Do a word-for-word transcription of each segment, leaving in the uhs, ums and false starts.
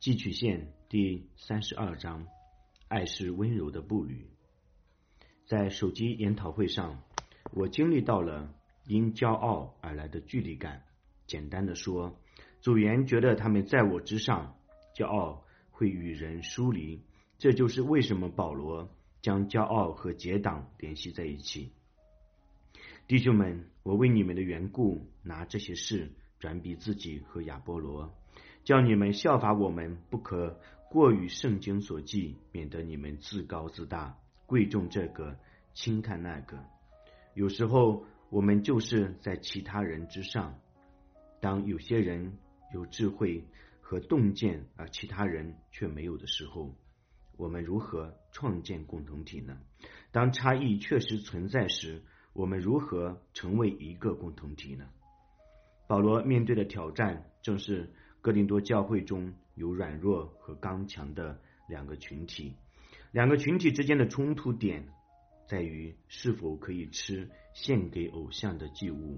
记曲线第三十二章，爱是温柔的步履。在手机研讨会上，我经历到了因骄傲而来的距离感。简单的说，组员觉得他们在我之上，骄傲会与人疏离。这就是为什么保罗将骄傲和结党联系在一起。弟兄们，我为你们的缘故，拿这些事转比自己和亚波罗，叫你们效法我们，不可过于圣经所记，免得你们自高自大，贵重这个，轻看那个。有时候我们就是在其他人之上，当有些人有智慧和洞见，而其他人却没有的时候，我们如何创建共同体呢？当差异确实存在时，我们如何成为一个共同体呢？保罗面对的挑战正是哥林多教会中有软弱和刚强的两个群体，两个群体之间的冲突点在于是否可以吃献给偶像的祭物。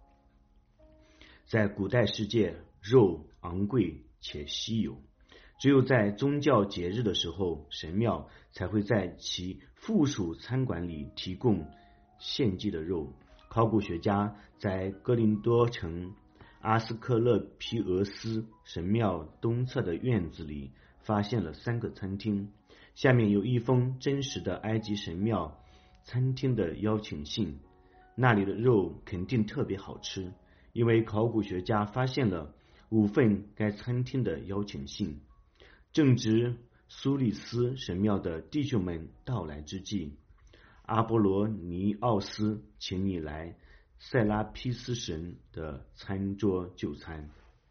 在古代世界，肉昂贵且稀有，只有在宗教节日的时候，神庙才会在其附属餐馆里提供献祭的肉。考古学家在哥林多城阿斯克勒皮俄斯神庙东侧的院子里发现了三个餐厅，下面有一封真实的埃及神庙餐厅的邀请信。那里的肉肯定特别好吃，因为考古学家发现了五份该餐厅的邀请信。正值苏利斯神庙的弟兄们到来之际，阿波罗尼奥斯请你来塞拉皮斯神的餐桌就餐。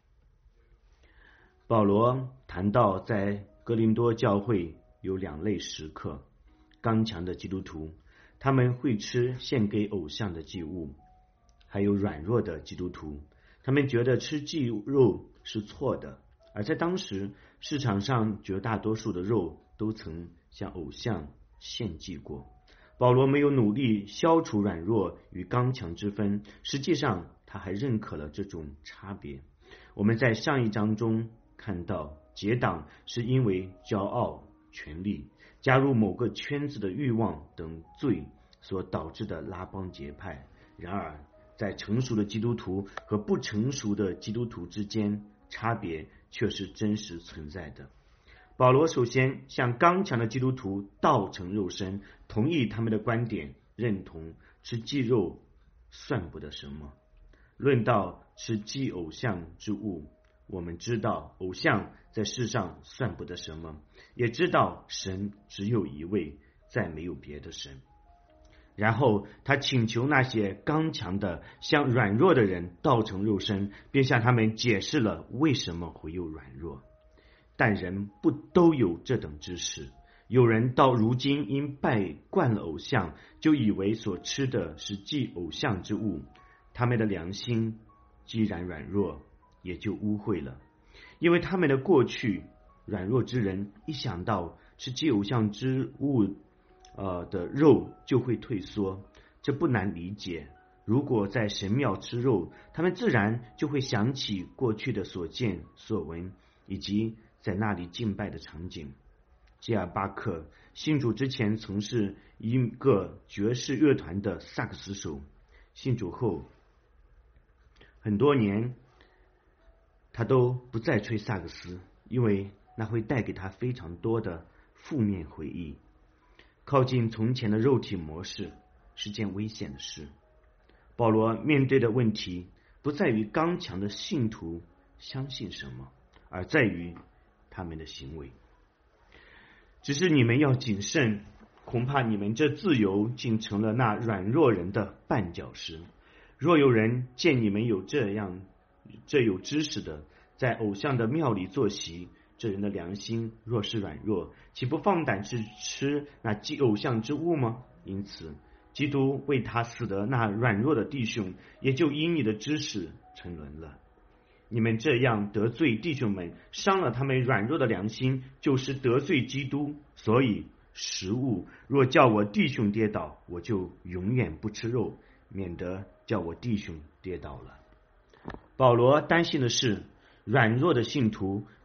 保罗谈到在哥林多教会有两类食客，刚强的基督徒，他们会吃献给偶像的祭物，还有软弱的基督徒，他们觉得吃祭肉是错的。而在当时，市场上绝大多数的肉都曾向偶像献祭过。保罗没有努力消除软弱与刚强之分，实际上他还认可了这种差别。我们在上一章中看到，结党是因为骄傲、权力、加入某个圈子的欲望等罪所导致的拉帮结派。然而，在成熟的基督徒和不成熟的基督徒之间，差别却是真实存在的。保罗首先向刚强的基督徒道成肉身，同意他们的观点，认同吃祭肉算不得什么。论到吃祭偶像之物，我们知道偶像在世上算不得什么，也知道神只有一位，再没有别的神。然后他请求那些刚强的向软弱的人道成肉身，并向他们解释了为什么会有软弱。但人不都有这等知识，有人到如今因拜惯了偶像，就以为所吃的是祭偶像之物，他们的良心既然软弱，也就污秽了。因为他们的过去，软弱之人一想到是祭偶像之物呃的肉，就会退缩，这不难理解。如果在神庙吃肉，他们自然就会想起过去的所见所闻，以及在那里敬拜的场景。基尔巴克信主之前曾是一个爵士乐团的萨克斯手，信主后很多年他都不再吹萨克斯，因为那会带给他非常多的负面回忆。靠近从前的肉体模式是件危险的事。保罗面对的问题不在于刚强的信徒相信什么，而在于他们的行为。只是你们要谨慎，恐怕你们这自由竟成了那软弱人的绊脚石。若有人见你们有这样这有知识的，在偶像的庙里坐席，这人的良心若是软弱，岂不放胆去吃那祭偶像之物吗？因此基督为他死的那软弱的弟兄，也就因你的知识沉沦了。你们这样得罪弟兄们，伤了他们软弱的良心，就是得罪基督。所以食物若叫我弟兄跌倒，我就永远不吃肉，免得叫我弟兄跌倒了。保罗担心的是，软弱的信徒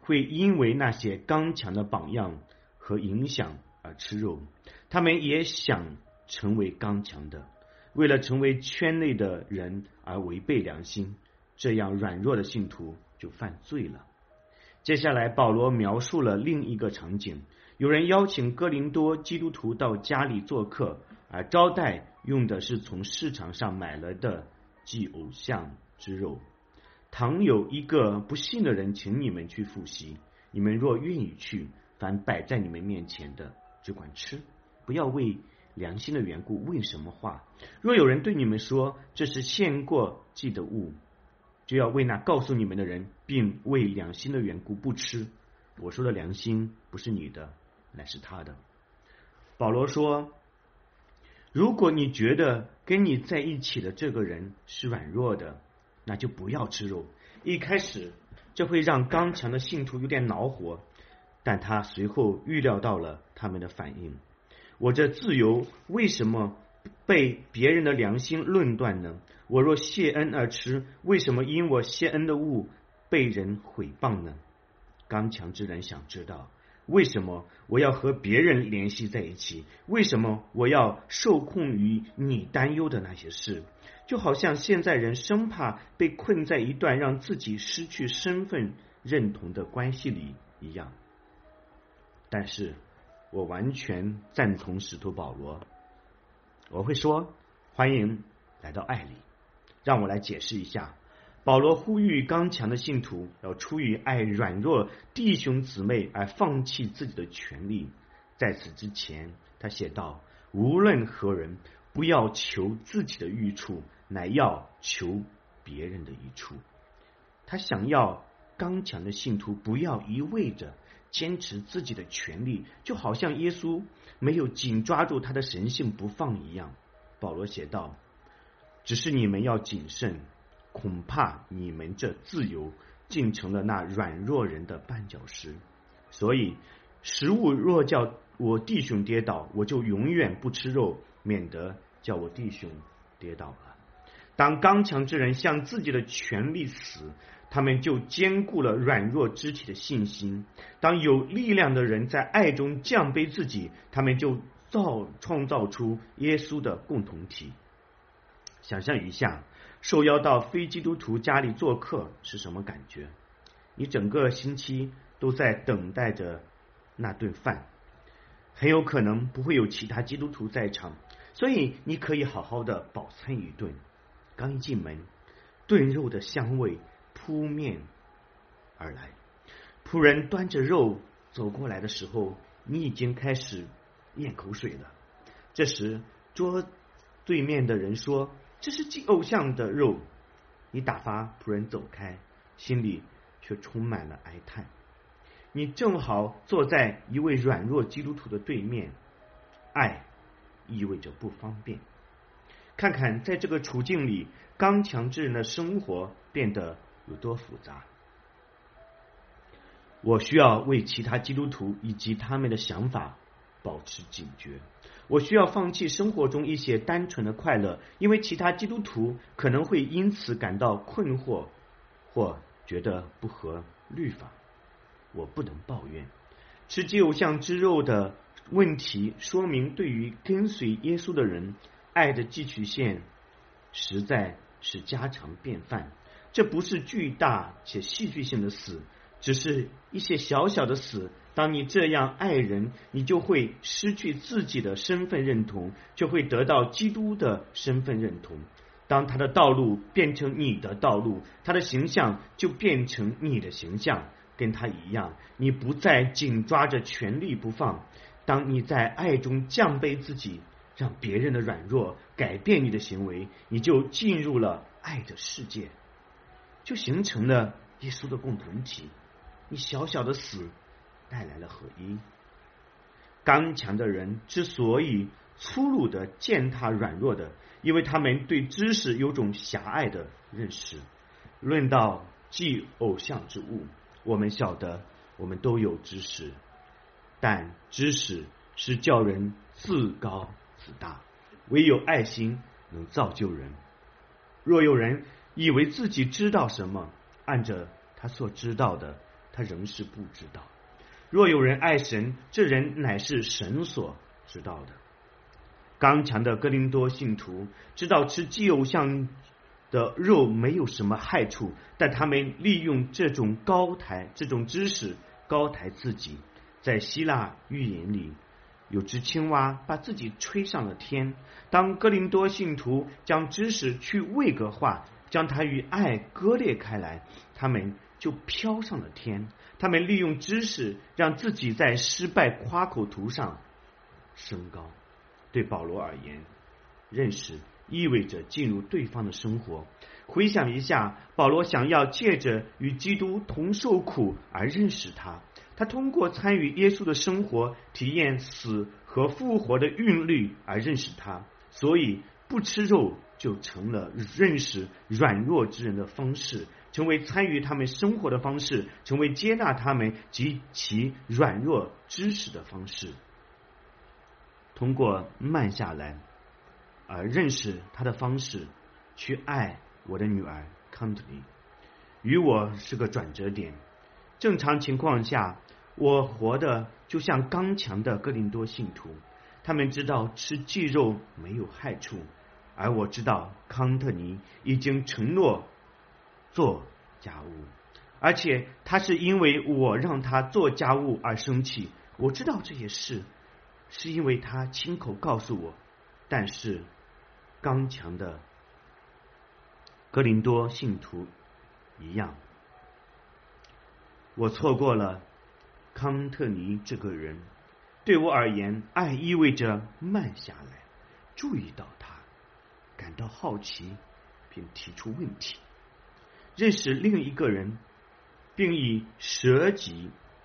会因为那些刚强的榜样和影响而吃肉，他们也想成为刚强的，为了成为圈内的人而违背良心，这样软弱的信徒就犯罪了。接下来保罗描述了另一个场景，有人邀请哥林多基督徒到家里做客，而招待用的是从市场上买来的祭偶像之肉。倘有一个不信的人请你们去赴席，你们若愿意去，凡摆在你们面前的只管吃，不要为良心的缘故问什么话。若有人对你们说这是献过祭的物，就要为那告诉你们的人，并为良心的缘故不吃。我说的良心不是你的，乃是他的。保罗说，如果你觉得跟你在一起的这个人是软弱的，那就不要吃肉。一开始这会让刚强的信徒有点恼火，但他随后预料到了他们的反应。我这自由为什么被别人的良心论断呢？我若谢恩而吃，为什么因我谢恩的物被人毁谤呢？刚强之人想知道，为什么我要和别人联系在一起？为什么我要受控于你担忧的那些事？就好像现在人生怕被困在一段让自己失去身份认同的关系里一样。但是我完全赞同使徒保罗，我会说，欢迎来到爱里。让我来解释一下，保罗呼吁刚强的信徒要出于爱软弱弟兄姊妹而放弃自己的权利。在此之前他写道，无论何人不要求自己的益处，乃要求别人的益处。他想要刚强的信徒不要一味着坚持自己的权利，就好像耶稣没有紧抓住他的神性不放一样。保罗写道，只是你们要谨慎，恐怕你们这自由竟成了那软弱人的绊脚石。所以食物若叫我弟兄跌倒，我就永远不吃肉，免得叫我弟兄跌倒了。当刚强之人向自己的权利死，他们就兼顾了软弱肢体的信心。当有力量的人在爱中降卑自己，他们就造创造出耶稣的共同体。想象一下，受邀到非基督徒家里做客是什么感觉？你整个星期都在等待着那顿饭，很有可能不会有其他基督徒在场，所以你可以好好的饱餐一顿。刚一进门，炖肉的香味扑面而来，仆人端着肉走过来的时候，你已经开始咽口水了。这时桌对面的人说，这是祭偶像的肉。你打发仆人走开，心里却充满了哀叹。你正好坐在一位软弱基督徒的对面，爱意味着不方便。看看在这个处境里，刚强之人的生活变得有多复杂。我需要为其他基督徒以及他们的想法保持警觉。我需要放弃生活中一些单纯的快乐，因为其他基督徒可能会因此感到困惑或觉得不合律法。我不能抱怨。吃祭偶像之肉的问题说明，对于跟随耶稣的人，爱的汲取线实在是家常便饭。这不是巨大且戏剧性的死，只是一些小小的死。当你这样爱人，你就会失去自己的身份认同，就会得到基督的身份认同。当他的道路变成你的道路，他的形象就变成你的形象。跟他一样，你不再紧抓着权力不放。当你在爱中降卑自己，让别人的软弱改变你的行为，你就进入了爱的世界，就形成了耶稣的共同体。你小小的死带来了合一。刚强的人之所以粗鲁的践踏软弱的，因为他们对知识有种狭隘的认识。论到祭偶像之物，我们晓得我们都有知识，但知识是叫人自高自大，唯有爱心能造就人。若有人以为自己知道什么，按着他所知道的他仍是不知道。若有人爱神，这人乃是神所知道的。刚强的哥林多信徒知道吃祭偶像的肉没有什么害处，但他们利用这种高抬这种知识高抬自己。在希腊寓言里，有只青蛙把自己吹上了天。当哥林多信徒将知识去位格化，将它与爱割裂开来，他们就飘上了天。他们利用知识让自己在失败夸口图上升高。对保罗而言，认识意味着进入对方的生活。回想一下，保罗想要借着与基督同受苦而认识他，他通过参与耶稣的生活，体验死和复活的韵律而认识他，所以不吃肉就成了认识软弱之人的方式，成为参与他们生活的方式，成为接纳他们及其软弱知识的方式。通过慢下来而认识他的方式，去爱我的女儿康特利，与我是个转折点。正常情况下，我活得就像刚强的哥林多信徒，他们知道吃祭肉没有害处，而我知道康特尼已经承诺做家务，而且他是因为我让他做家务而生气。我知道这些事是因为他亲口告诉我，但是刚强的哥林多信徒一样，我错过了康特尼这个人。对我而言，爱意味着慢下来，注意到他，感到好奇，并提出问题，认识另一个人，并以舍己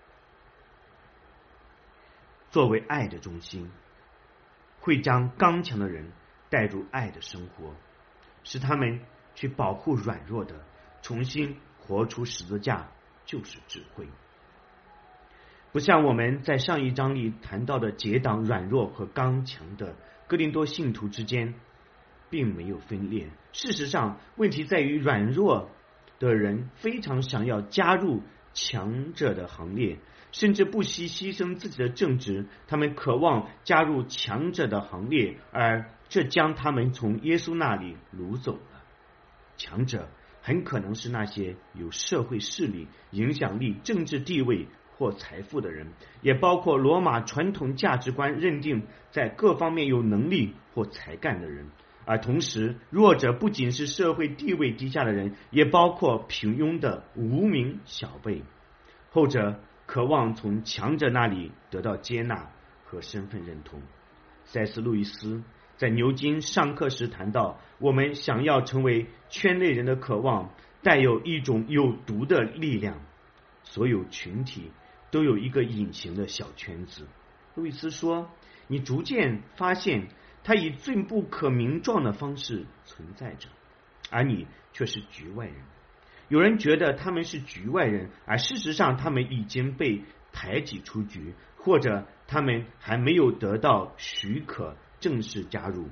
作为爱的中心，会将刚强的人带入爱的生活，使他们去保护软弱的，重新活出十字架就是智慧。不像我们在上一章里谈到的结党软弱和刚强的哥林多信徒之间并没有分裂。事实上，问题在于软弱的人非常想要加入强者的行列，甚至不惜牺牲自己的正直，他们渴望加入强者的行列，而这将他们从耶稣那里掳走了。强者很可能是那些有社会势力、影响力、政治地位或财富的人，也包括罗马传统价值观认定在各方面有能力或才干的人。而同时，弱者不仅是社会地位低下的人，也包括平庸的无名小辈。后者渴望从强者那里得到接纳和身份认同。塞斯路易斯在牛津上课时谈到，我们想要成为圈内人的渴望带有一种有毒的力量。所有群体都有一个隐形的小圈子。路易斯说，你逐渐发现它以最不可名状的方式存在着，而你却是局外人。有人觉得他们是局外人，而事实上他们已经被排挤出局，或者他们还没有得到许可正式加入。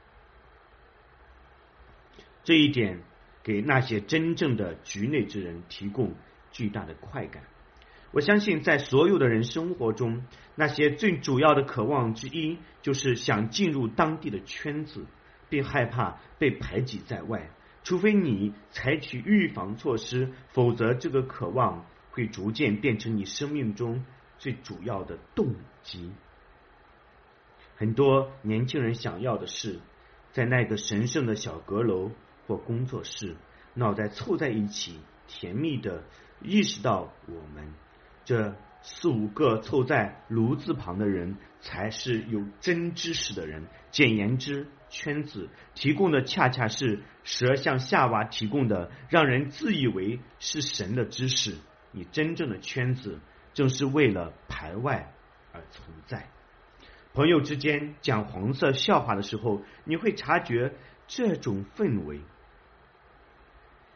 这一点给那些真正的局内之人提供巨大的快感。我相信在所有的人生活中，那些最主要的渴望之一就是想进入当地的圈子，并害怕被排挤在外。除非你采取预防措施，否则这个渴望会逐渐变成你生命中最主要的动机。很多年轻人想要的是在那个神圣的小阁楼或工作室，脑袋凑在一起，甜蜜的意识到我们这四五个凑在炉子旁的人才是有真知识的人。简言之，圈子提供的恰恰是蛇向夏娃提供的让人自以为是神的知识。你真正的圈子正是为了排外而存在。朋友之间讲黄色笑话的时候，你会察觉这种氛围。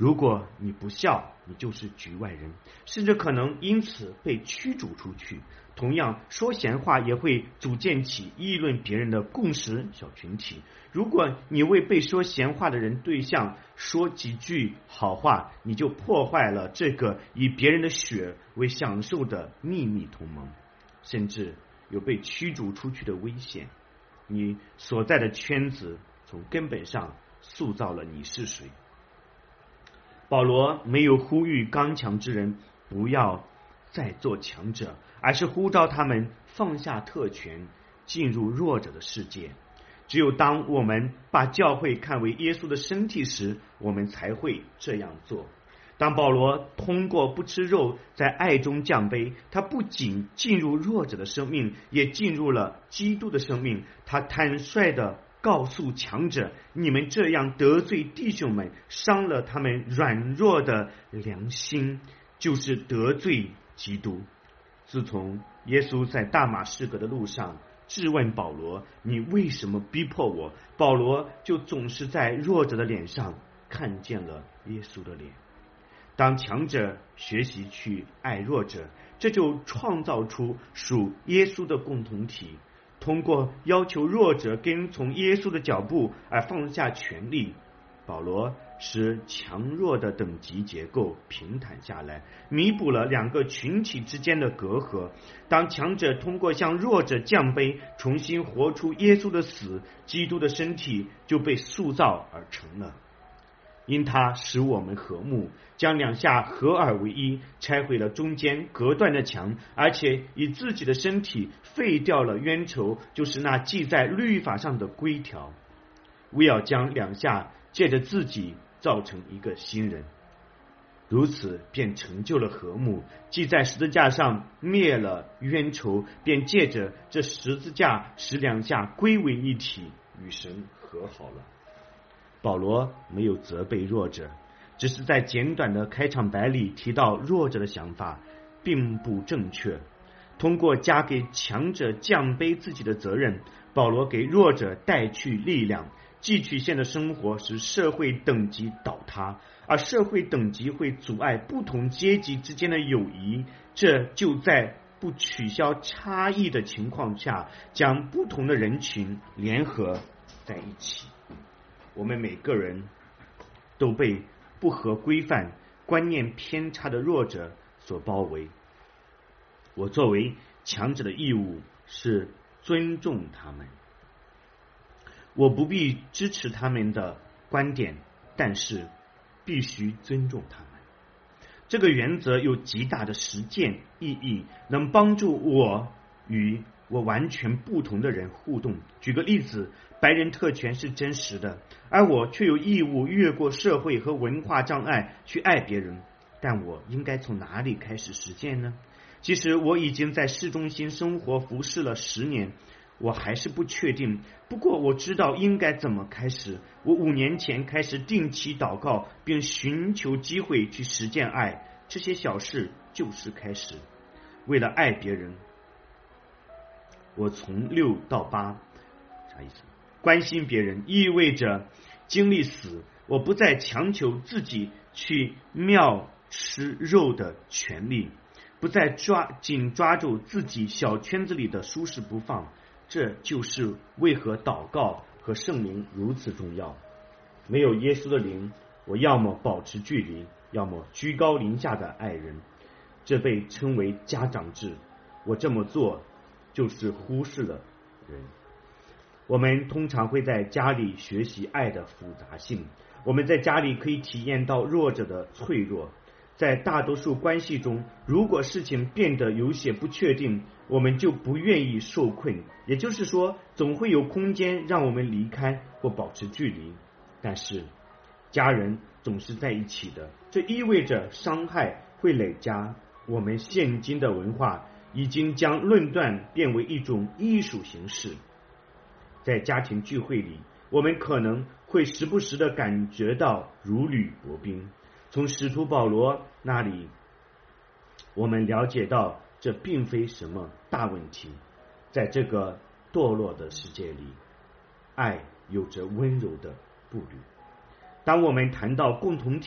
如果你不孝，你就是局外人，甚至可能因此被驱逐出去。同样，说闲话也会组建起议论别人的共识小群体。如果你为被说闲话的人对象说几句好话，你就破坏了这个以别人的血为享受的秘密同盟，甚至有被驱逐出去的危险。你所在的圈子从根本上塑造了你是谁。保罗没有呼吁刚强之人不要再做强者，而是呼召他们放下特权，进入弱者的世界。只有当我们把教会看为耶稣的身体时，我们才会这样做。当保罗通过不吃肉在爱中降杯，他不仅进入弱者的生命，也进入了基督的生命。他坦率地告诉强者，你们这样得罪弟兄们，伤了他们软弱的良心，就是得罪基督。自从耶稣在大马士革的路上质问保罗，你为什么逼迫我？保罗就总是在弱者的脸上看见了耶稣的脸。当强者学习去爱弱者，这就创造出属耶稣的共同体。通过要求弱者跟从耶稣的脚步而放下权力，保罗使强弱的等级结构平坦下来，弥补了两个群体之间的隔阂。当强者通过向弱者降杯，重新活出耶稣的死，基督的身体就被塑造而成了。因他使我们和睦，将两下合而为一，拆毁了中间隔断的墙，而且以自己的身体废掉了冤仇，就是那记在律法上的规条，为要将两下借着自己造成一个新人，如此便成就了和睦。既在十字架上灭了冤仇，便借着这十字架使两下归为一体，与神和好了。保罗没有责备弱者，只是在简短的开场白里提到弱者的想法并不正确。通过加给强者降卑自己的责任，保罗给弱者带去力量。既曲线的生活使社会等级倒塌，而社会等级会阻碍不同阶级之间的友谊，这就在不取消差异的情况下，将不同的人群联合在一起。我们每个人都被不合规范、观念偏差的弱者所包围。我作为强者的义务是尊重他们，我不必支持他们的观点，但是必须尊重他们。这个原则有极大的实践意义，能帮助我与我完全不同的人互动。举个例子，白人特权是真实的，而我却有义务越过社会和文化障碍去爱别人，但我应该从哪里开始实践呢？其实我已经在市中心生活服侍了十年，我还是不确定，不过我知道应该怎么开始。我五年前开始定期祷告，并寻求机会去实践爱，这些小事就是开始。为了爱别人，我从六到八，啥意思？关心别人意味着经历死，我不再强求自己去妙吃肉的权利，不再抓紧抓住自己小圈子里的舒适不放。这就是为何祷告和圣灵如此重要。没有耶稣的灵，我要么保持距离，要么居高临下的爱人，这被称为家长制。我这么做就是忽视了人。我们通常会在家里学习爱的复杂性，我们在家里可以体验到弱者的脆弱。在大多数关系中，如果事情变得有些不确定，我们就不愿意受困，也就是说，总会有空间让我们离开或保持距离。但是家人总是在一起的，这意味着伤害会累加。我们现今的文化已经将论断变为一种艺术形式。在家庭聚会里，我们可能会时不时地感觉到如履薄冰。从使徒保罗那里，我们了解到这并非什么大问题。在这个堕落的世界里，爱有着温柔的步履。当我们谈到共同体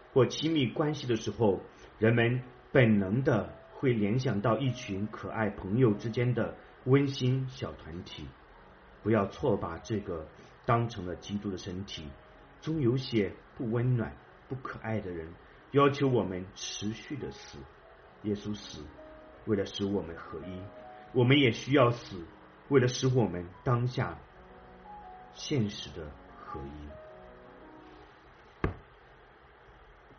或亲密关系的时候，人们本能的会联想到一群可爱朋友之间的温馨小团体。不要错把这个当成了基督的身体，中有些不温暖不可爱的人要求我们持续的死。耶稣死为了使我们合一，我们也需要死，为了使我们当下现实的合一。